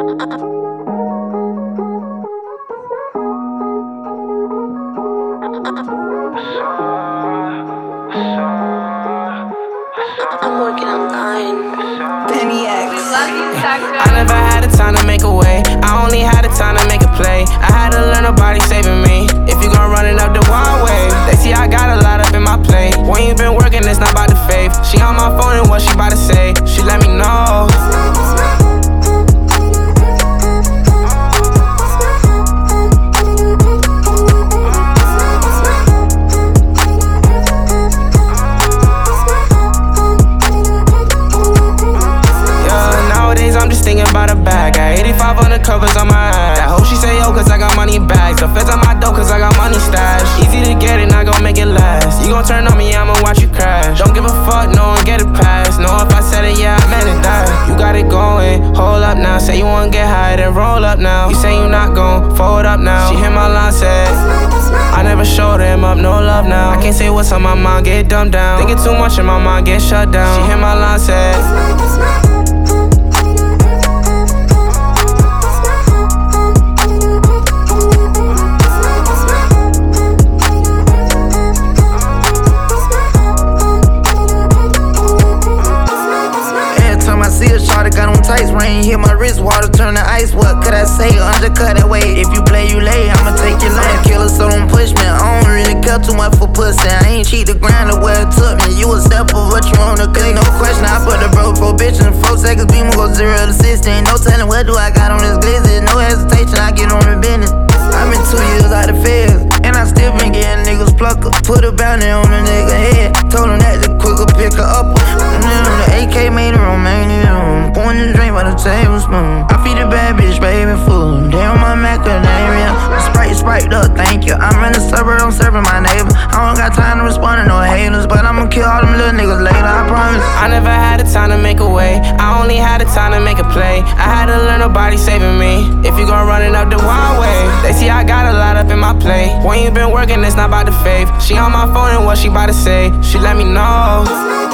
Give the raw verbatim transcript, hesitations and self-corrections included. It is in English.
I'm working on dying. Penny X. I never had the time to make a way. I only had the time to make a play. I had to learn nobody saving me. If you gon' run it up the wild way, they see I got a lot up in my plate. When you been working, it's not about the faith. She on my phone and what she about to say, she let me know. I'm just thinking about a bag. Got eighty-five on the covers on my ass. That hoe she say yo cause I got money in bags. The feds on my dough cause I got money stashed. Easy to get it, not gon' make it last. You gon' turn on me, I'ma watch you crash. Don't give a fuck, no one get it past. Know if I said it, yeah, I meant it, that. You got it going, hold up now. Say you wanna get high, then roll up now. You say you not gon' fold up now. She hit my line, said I never showed him up, no love now. I can't say what's on my mind, get dumbed down. Thinking too much in my mind, get shut down. She hit my line, said got on tights, rain, hit my wrist, water turn to ice. What could I say? Undercut that weight. If you play, you lay. I'ma take your lane. Killer, so don't push me. I don't really care too much for pussy. I ain't cheat the grind of where it took me. You a step of what you wanna click. No question, I put the bro for bitch in four seconds. Beam go zero to sixteen. No telling what do I got on this glizzy. No hesitation, I get on the business. I've been two years out of feds, and I still been getting niggas plucker. Put a bounty on a nigga head. Told him that the quicker pick her up. The A K made her Romanian. Pouring the drink by the tablespoon. I feed a bad bitch, baby food. Damn my macadamia. Sprite, sprite up, thank you. I'm in the suburb, I'm serving my neighbor. I don't got time to respond to no haters, but I'ma kill all them little niggas later, I promise. I never had the time to make a way. I only had the time to make a play. I had to learn nobody saving me. If you gon' run it up the wild way, they see I got a lot up in my plate. When you been working, it's not about the faith. She on my phone and what she about to say, she let me know.